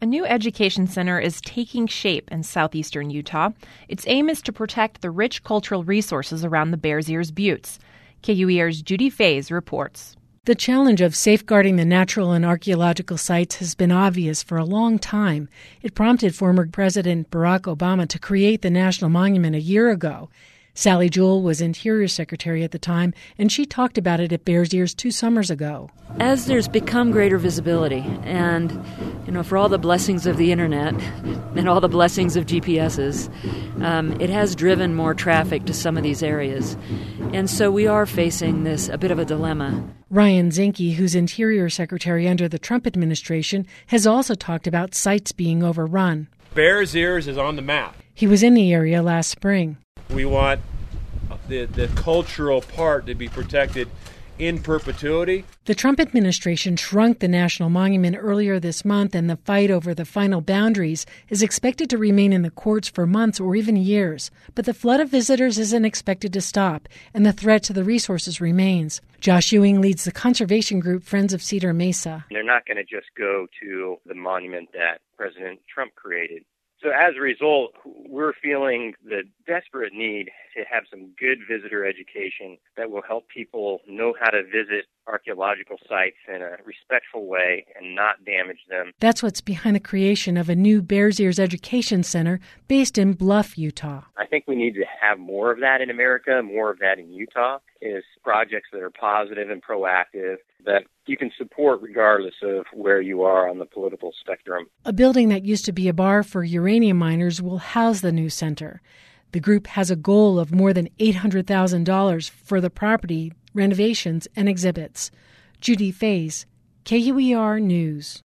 A new education center is taking shape in southeastern Utah. Its aim is to protect the rich cultural resources around the Bears Ears Buttes. KUER's Judy Faze reports. The challenge of safeguarding the natural and archaeological sites has been obvious for a long time. It prompted former President Barack Obama to create the National Monument a year ago. Sally Jewell was Interior Secretary at the time, and she talked about it at Bears Ears 2 summers ago. As there's become greater visibility, and for all the blessings of the internet and all the blessings of GPSs, it has driven more traffic to some of these areas. And so we are facing a bit of a dilemma. Ryan Zinke, who's Interior Secretary under the Trump administration, has also talked about sites being overrun. Bears Ears is on the map. He was in the area last spring. We want the cultural part to be protected in perpetuity. The Trump administration shrunk the National Monument earlier this month, and the fight over the final boundaries is expected to remain in the courts for months or even years. But the flood of visitors isn't expected to stop, and the threat to the resources remains. Josh Ewing leads the conservation group Friends of Cedar Mesa. They're not going to just go to the monument that President Trump created. So as a result, we're feeling the desperate need to have some good visitor education that will help people know how to visit archaeological sites in a respectful way and not damage them. That's what's behind the creation of a new Bears Ears Education Center based in Bluff, Utah. I think we need to have more of that in America, more of that in Utah, is projects that are positive and proactive that you can support regardless of where you are on the political spectrum. A building that used to be a bar for uranium miners will house the new center. The group has a goal of more than $800,000 for the property, renovations, and exhibits. Judy Faze, KUER News.